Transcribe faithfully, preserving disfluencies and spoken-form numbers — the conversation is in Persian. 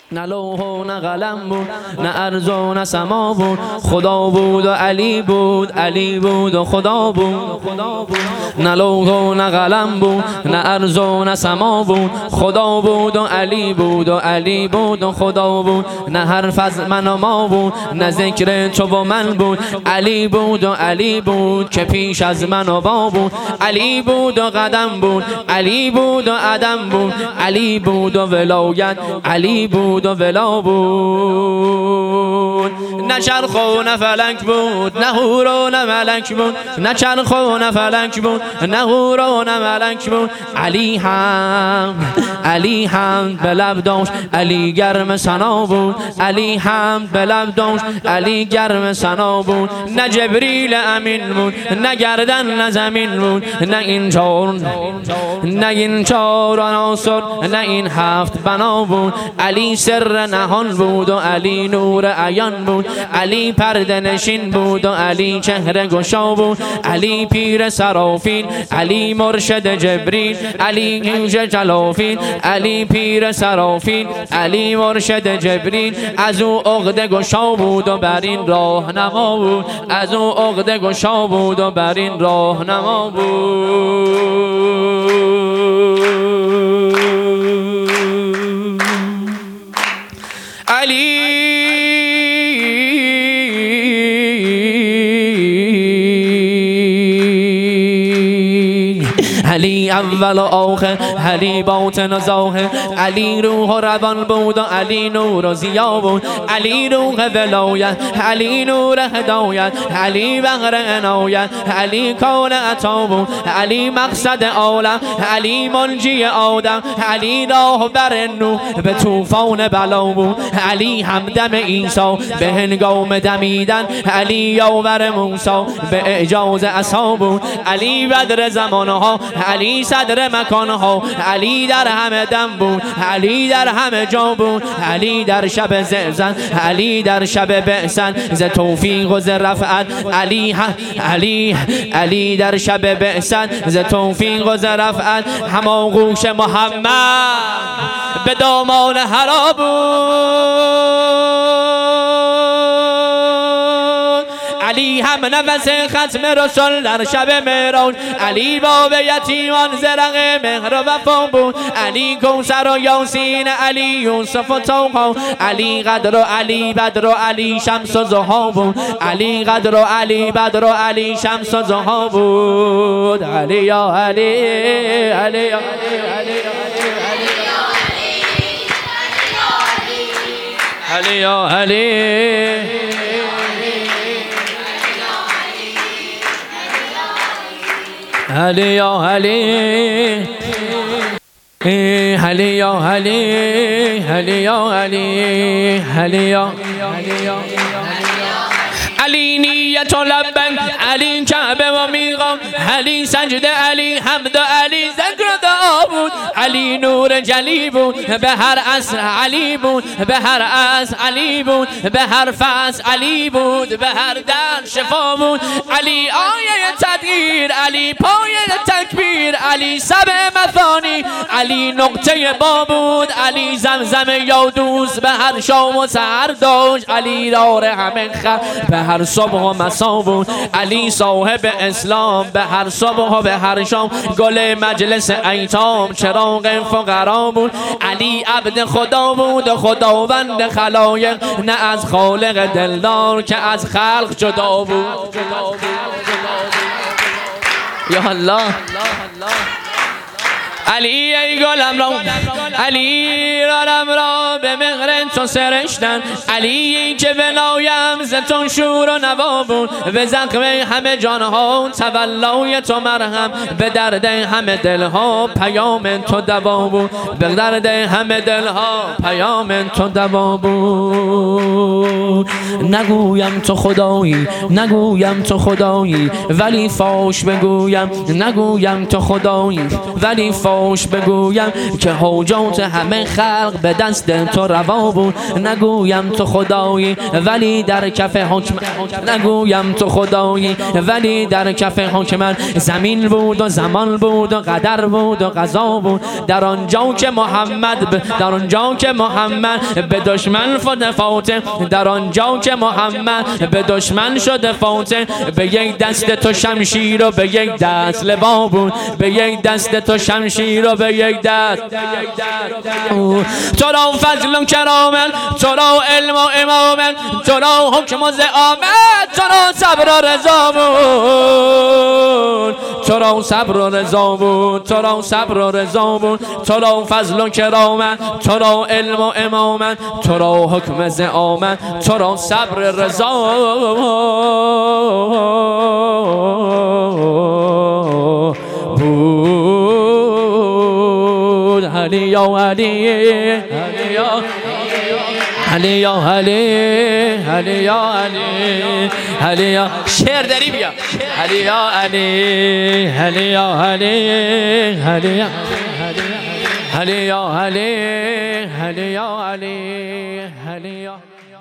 نه لوح و نه قلم بود، نه ارض و نه سما بود، خدا بود و علی بود، علی بود و خدا بود. نه لوح و نه قلم بود، نه ارض و نه سما بود، خدا بود و علی بود و علی بود و خدا بود. نه حرف از من و ما بود، نه ذکر تو و من بود، علی بود و علی بود که پیش از من و با بود. علی بود و قدم بود، علی بود و عدم بود، علی بود و ولایت، علی بود و ولا بود. نه چرخ و نه فلک بود، نه حور و نه ملک بود، نه چرخ و نه فلک بود، نه حور و نه ملک بود. علی هم علی هم به لب داشت، علی گرم ثنا بود، علی هم به لب داشت، علی گرم ثنا بود. نه جبریل امین بود، نه گردن نه زمین بود، نه این چار نه این چار عناصر، نه این هفت بنا بود. علی سر نهان بود و علی نور عیان بود، علی پرده نشین بود و علی چهره گشا بود. علی پیر سرافیل، علی مرشد جبریل، علی گوش جلافیل، علی پیر سرافیل، علی مرشد جبریل. از او عقده گشا بود و بر این راه نما بود، از او عقده گشا بود و بر این راه نما بود. علی علی اول و آخر، علی باطن و ظاهر، علی روح و روان بود و علی نور و ضیا بود. علی روح ولایت، علی نور هدایت، علی بحر عنایت، علی کون عطا بود. علی مقصد عالم، علی منجی آدم، علی راه بر نوح به طوفان بلا بود. علی همدم عیسی به هنگام دمیدن، علی یاور موسی به اعجاز عصا بود. علی بدر زمانها، علی صدر مکانها، علی در همه دم بود، علی در همه جا بود. علی در شب زعزن، علی در شب بعثن، ز توفیق و ز رفعت، علی علی علی در شب بعثن، ز توفیق و ز رفعت. هماغوش محمد به دامان حرا بود، علی هم نفس ختم رسول در شب معراج. علی باب یتیمان زرق مهر و وفا بود، علی کوثر و یاسین، علی یوسف و طه، علی قدر و علی بدر و علی شمس و ضحی بود. علی قدر و علی بدر و علی شمس و ضحی بود. علی یا علی علی یا علی علی یا علی علی یا علی علی یا علی علی یا علی علی یا علی نیت و لبن، علی کعبه و میقام، علی سجده، علی حمد، علی ذکر و دعا بود. علی نور جلی بود، به هر عصر علی بود، به هر عصر علی بود، به هر فصل علی بود، به هر درد شفا بود. علی آیه تدبیر، علی پایه تکبیر، علی سبع مثانی، علی نقطه با بود. علی زمزم یادوس به هر شام و سحر داشت، علی دار همه خلق به هر صبح و مسا بود. علی صاحب اسلام به هر صبح و به هر شام، گل مجلس ایتام چراغ فقرا بود. علی عبد خدا بود و خداوند خلایق، نه از خالق دلدار که از خلق جدا بود. یا الله علی ای گلم را، علی رارم را به مهر تو سرشتن، علی که بنایم ز تو شور و نوا بود. به زخم همه جانها تولای تو مرهم، به درد همه دلها پیام تو دوا بود. به درد همه دلها پیام تو دوا بود. نگویم تو خدایی، نگویم تو خدایی، ولی فاش بگویم. نگویم تو خدایی ولی فاش بگویم، که حاجات همه خلق به دست تو روا بود. بود. نگویم تو خدایی ولی در کف حکم، نگویم تو خدایی ولی در کف حکم من. زمین بود و زمان بود و قدر بود و قضا بود. در آنجا که محمد ب... در آنجا که محمد به دشمن شد فاتح، در آنجا که محمد به دشمن شد فاتح. به یک دست تو شمشیر و به یک دست لوا بود، به یک دست تو شمشیر و به یک دست. تو را فضل و کرامت، تو را علم و امامت، تو را حکم و زعامت، تو را صبر و رضا بود، تو را صبر و رضا بود، تو را صبر و رضا بود. تو را فضل و کرامت، تو را علم و امامت، تو را حکم زعامت، تو را صبر رضا بود. علی یا علی، علی یا علی یا علی، علی یا علی، علی یا شعر داری بیا. علی یا علی، علی یا علی، علی یا علی یا علی، علی یا علی، علی یا